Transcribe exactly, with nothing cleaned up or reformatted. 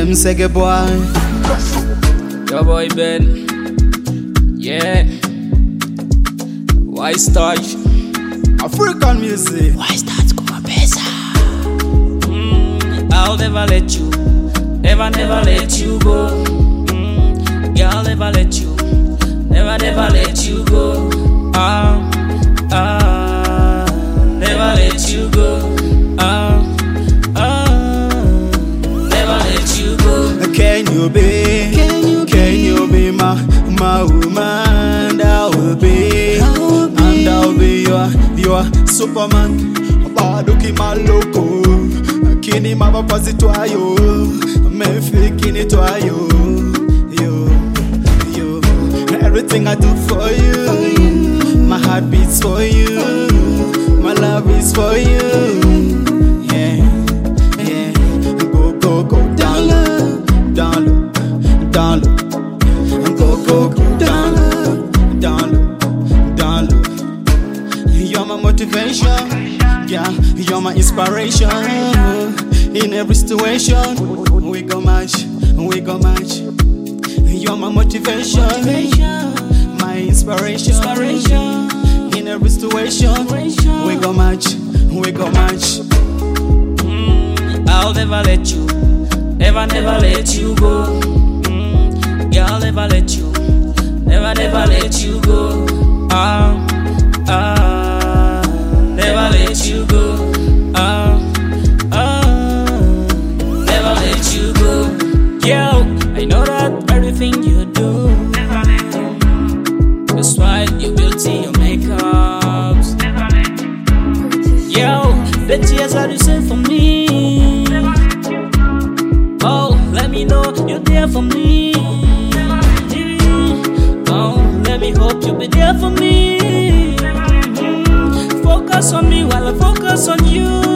Say good boy. Your boy Ben. Yeah. Why start? African music. Why start kuma pesa? Mm, I'll never let you, never never let you go. Mm, yeah, I'll never let you, never never let you go. Ah, ah, never let you go. Ah, ah, never let you go. Can you be? Can you be, Can you be my my woman? I will be, I will be. and I'll be your your Superman. Baduki maloko, kini mabapazi twayo, mefi kini twayo, yo yo. Everything I do for you, my heart beats for you, my love is for you. Yeah, yeah. Go go go down low, down low, down low. Go go go down low, down low, down low. You're my motivation, yeah. You're my inspiration. In every situation, we go match, we go match. You're my motivation, my inspiration. In every situation, we go match, we go match. Mm, I'll never let you, never never let you go. Mm, yeah, I'll never let you, never never let you go. Ah, ah, never let you go. Ah, ah, never let you go. Yo, I know that everything you do, that's why your beauty, your makeups. Yo, the tears that you send for me. Oh, let me know you're there for me. Oh, let me hope you'll be there for me. Focus on me while I focus on you.